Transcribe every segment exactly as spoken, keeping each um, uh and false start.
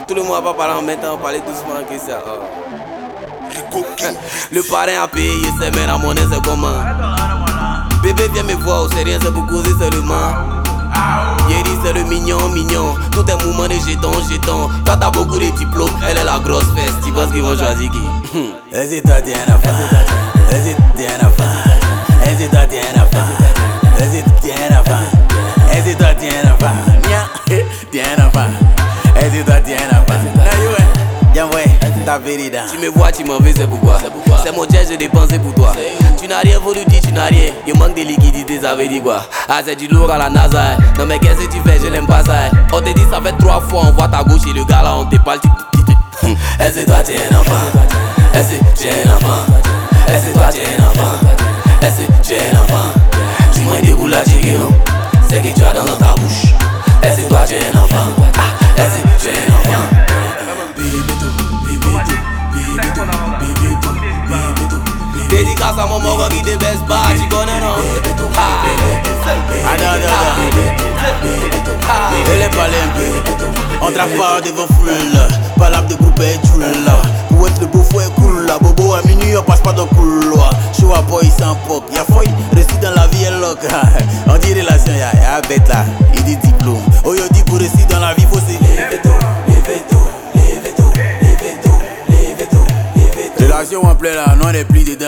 tout le monde va pas parler en même temps, parler doucement que ça. Oh. Le parrain a payé, c'est mais la monnaie c'est comment? Bébé viens me voir, c'est rien, c'est pour causer seulement. Yeri c'est le mignon, mignon. Tout est mouvement de jetons, jetons. Toi t'as beaucoup de diplômes, elle est la grosse fesse. Tu penses qu'ils vont choisir qui? Vas-y toi t'es un enfant. Vas-y t'es un enfant. Vas-y toi t'es un enfant. Vas-y t'es un enfant. Vas-y toi t'es un enfant. T'es un enfant. Vas-y toi t'es un enfant. Viens ouais, ta vérité. Tu me vois, tu m'en veux, c'est pourquoi? C'est mon jet, j'ai dépensé pour toi. Tu n'as rien voulu dire, tu n'as rien. Il manque de liquidité, ça veut dire quoi? Ah, c'est du lourd à la NASA. Hein. Non, mais qu'est-ce que tu fais? Je n'aime pas ça. Hein. On te dit, ça fait trois fois, on voit ta gauche et le gars là, on te parle. Tu... Est-ce que toi, tu es un enfant? Est-ce que tu es un enfant? Est-ce que toi, tu es un enfant? Est-ce que tu es un enfant? Tu m'as des boules à chiquer, non? C'est que tu as dans ta bouche. Est-ce que toi, tu es un enfant? Est-ce que tu es un enfant? Dédicace à mon mogo qui te baisse pas, tu connais non? Attends, attends, elle est parlée un peu. On travaille devant foule, palabre de groupe est cool. Pour être le beau fou est cool. Bobo à minuit, on passe pas dans le couloir. Show à boy sans poc, y'a fouille, réussite dans la vie est loc. On dit relation, y'a y'a bête là, il dit diplôme. Oh yo dit pour réussir dans la vie, faut c'est relation en plein là, non on est plus dedans.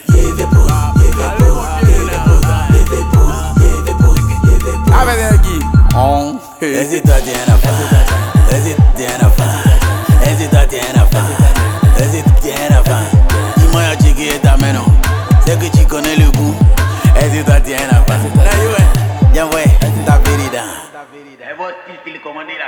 Avec qui? On. Vas-y toi t'es un enfant. Vas-y t'es un enfant. Vas-y toi t'es un enfant. Vas-y t'es un enfant. Dis-moi y'a checké ta main non. C'est que tu connais le goût. Vas-y toi t'es un enfant. Viens ouais, ta vérité. C'est votre style qui le commande là.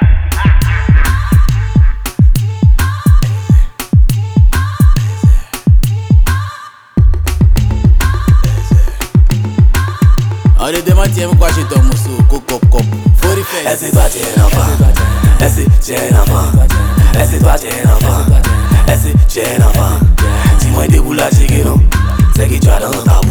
On te demande tiens pourquoi chez ton mousseau, cop cop cop. Faut y faire. Est-ce que toi tu es un enfant? Est-ce que tu es un enfant? Est-ce que toi tu es un enfant? Est-ce que tu es un enfant? Dis-moi des boules à chiquer non? C'est que tu as dans ta